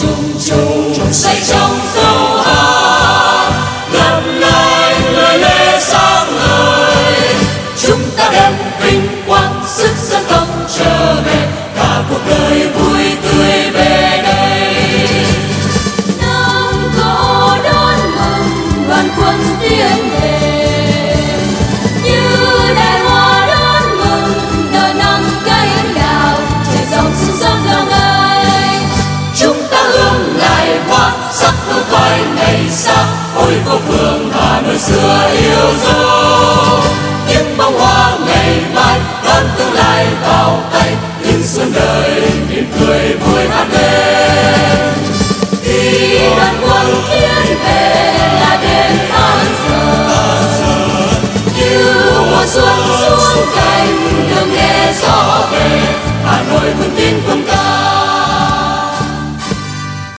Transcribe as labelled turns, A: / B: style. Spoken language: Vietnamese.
A: trùng trùng say trong câu hát lấp lánh lời lẽ sáng ngời. Chúng ta đem vinh quang sức dân tộc trở về, cả cuộc đời vui tươi về đây.
B: Nam cỗ đón mừng đoàn quân tiến về, như đại hoa đón mừng đời nắng cánh đào trời dòng sương sớm đông ấy.
A: Chúng ta hướng lại hoa sắc hương phai ngày xa, ôi phố phường Hà Nội xưa yêu